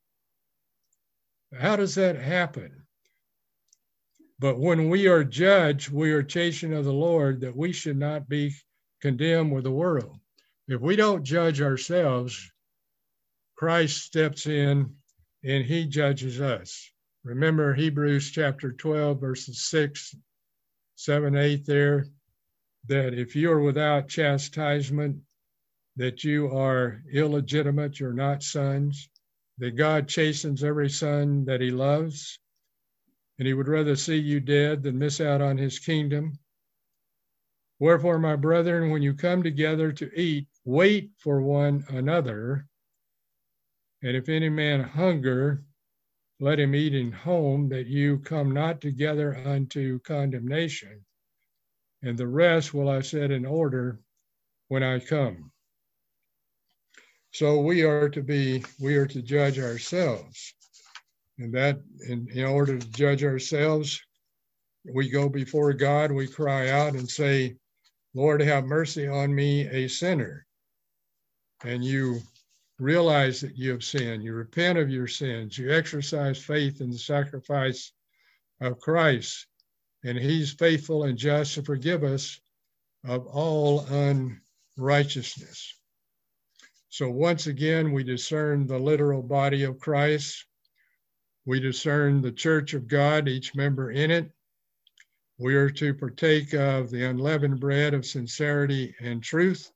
Speaker 1: How does that happen? But when we are judged, we are chastened of the Lord, that we should not be condemned with the world. If we don't judge ourselves, Christ steps in and he judges us. Remember Hebrews chapter twelve, verses six, seven, eight there, that if you are without chastisement, that you are illegitimate, you're not sons, that God chastens every son that he loves, and he would rather see you dead than miss out on his kingdom. Wherefore, my brethren, when you come together to eat, wait for one another. And if any man hunger, let him eat in home, that you come not together unto condemnation. And the rest will I set in order when I come. So we are to be, we are to judge ourselves. And that, in, in order to judge ourselves, we go before God, we cry out and say, Lord, have mercy on me, a sinner. And you realize that you have sinned. You repent of your sins. You exercise faith in the sacrifice of Christ. And he's faithful and just to forgive us of all unrighteousness. So once again, we discern the literal body of Christ. We discern the church of God, each member in it. We are to partake of the unleavened bread of sincerity and truth.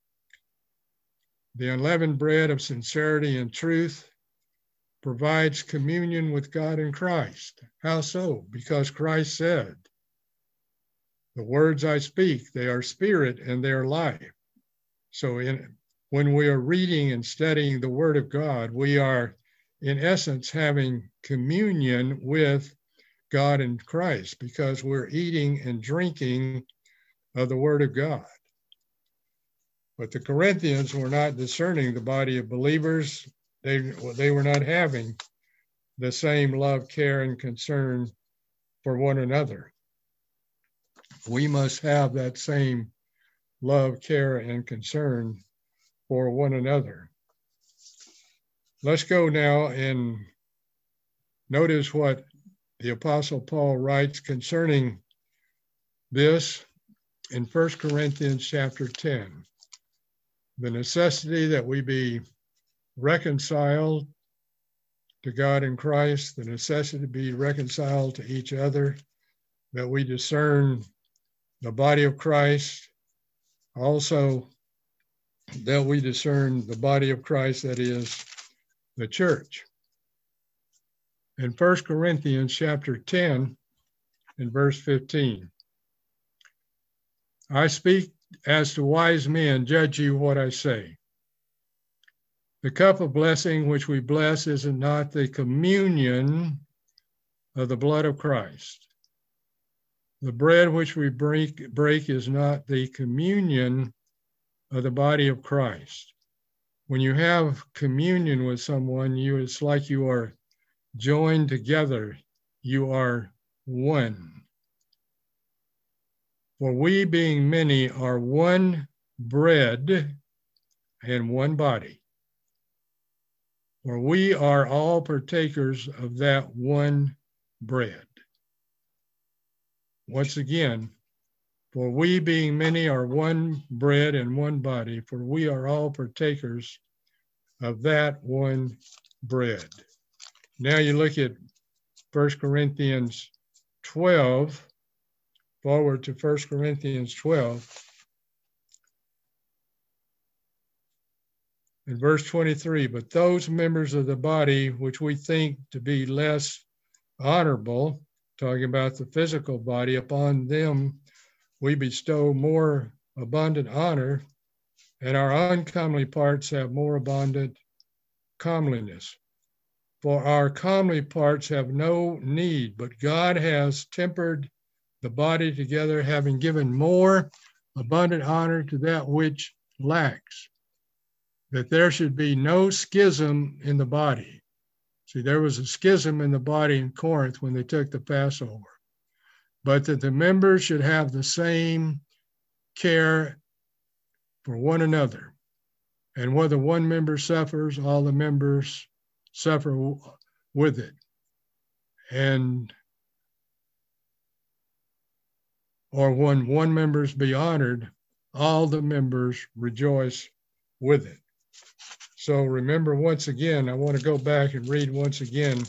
Speaker 1: The unleavened bread of sincerity and truth provides communion with God in Christ. How so? Because Christ said, the words I speak, they are spirit and they are life. So in, when we are reading and studying the word of God, we are in essence having communion with God in Christ, because we're eating and drinking of the word of God. But the Corinthians were not discerning the body of believers. They, they were not having the same love, care, and concern for one another. We must have that same love, care, and concern for one another. Let's go now and notice what the Apostle Paul writes concerning this in First Corinthians chapter ten. The necessity that we be reconciled to God in Christ, the necessity to be reconciled to each other, that we discern the body of Christ, also that we discern the body of Christ, that is the church. In First Corinthians chapter ten, in verse fifteen, I speak as to wise men, judge you what I say. The cup of blessing which we bless is not the communion of the blood of Christ. The bread which we break, break is not the communion of the body of Christ. When you have communion with someone, you it's like you are joined together. You are one. For we, being many, are one bread and one body. For we are all partakers of that one bread. Once again, for we, being many, are one bread and one body, for we are all partakers of that one bread. Now you look at First Corinthians twelve, forward to First Corinthians twelve. In verse twenty-three, but those members of the body which we think to be less honorable, talking about the physical body, upon them we bestow more abundant honor, and our uncomely parts have more abundant comeliness. For our comely parts have no need, but God has tempered the body together, having given more abundant honor to that which lacks, that there should be no schism in the body. See, there was a schism in the body in Corinth when they took the Passover, but that the members should have the same care for one another. And whether one member suffers, all the members suffer with it. And or when one members be honored, all the members rejoice with it. So remember, once again, I want to go back and read once again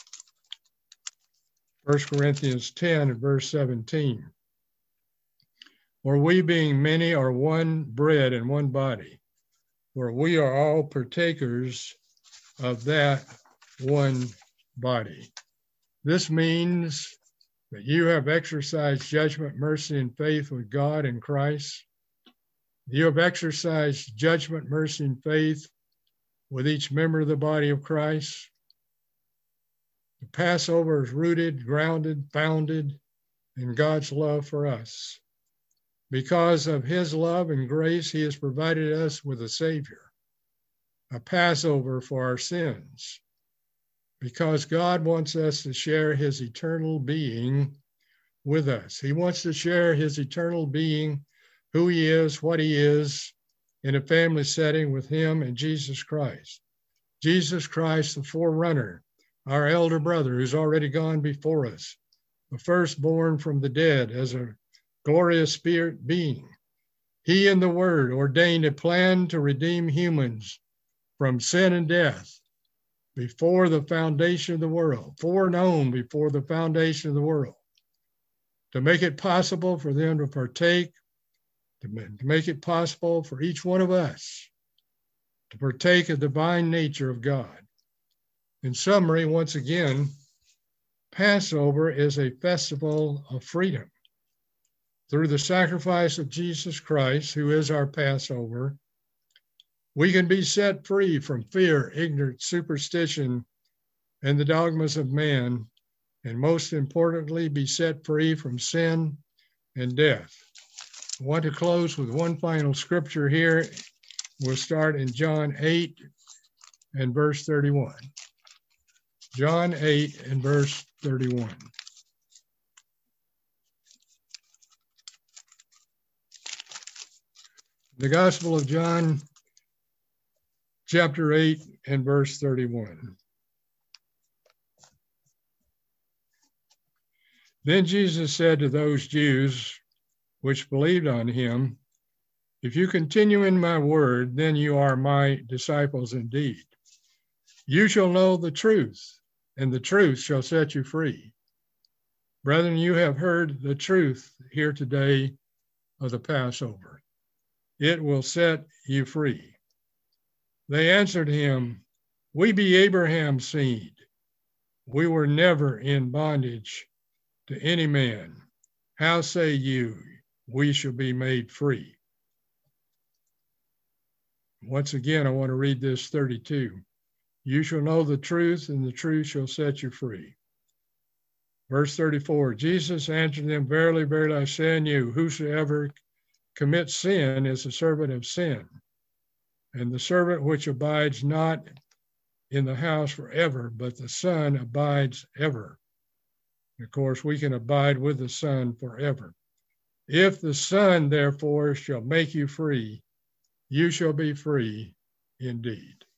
Speaker 1: First Corinthians ten and verse seventeen. For we, being many, are one bread and one body, for we are all partakers of that one body. This means that you have exercised judgment, mercy, and faith with God in Christ. You have exercised judgment, mercy, and faith with each member of the body of Christ. The Passover is rooted, grounded, founded in God's love for us. Because of his love and grace, he has provided us with a Savior, a Passover for our sins. Because God wants us to share his eternal being with us. He wants to share his eternal being, who he is, what he is, in a family setting with him and Jesus Christ. Jesus Christ, the forerunner, our elder brother who's already gone before us, the firstborn from the dead as a glorious spirit being. He in the Word ordained a plan to redeem humans from sin and death before the foundation of the world, foreknown before the foundation of the world, to make it possible for them to partake, to make it possible for each one of us to partake of the divine nature of God. In summary, once again, Passover is a festival of freedom. Through the sacrifice of Jesus Christ, who is our Passover, we can be set free from fear, ignorance, superstition, and the dogmas of man, and most importantly, be set free from sin and death. I want to close with one final scripture here. We'll start in John eight and verse thirty-one. John eight and verse thirty-one. The Gospel of John, chapter eight and verse thirty-one. Then Jesus said to those Jews which believed on him, if you continue in my word, then you are my disciples indeed. You shall know the truth, and the truth shall set you free. Brethren, you have heard the truth here today of the Passover. It will set you free. They answered him, we be Abraham's seed. We were never in bondage to any man. How say you, we shall be made free? Once again, I want to read this thirty-two. You shall know the truth, and the truth shall set you free. Verse thirty-four, Jesus answered them, verily, verily, I say unto you, whosoever commits sin is a servant of sin. And the servant which abides not in the house forever, but the Son abides ever. Of course, we can abide with the Son forever. If the Son, therefore, shall make you free, you shall be free indeed.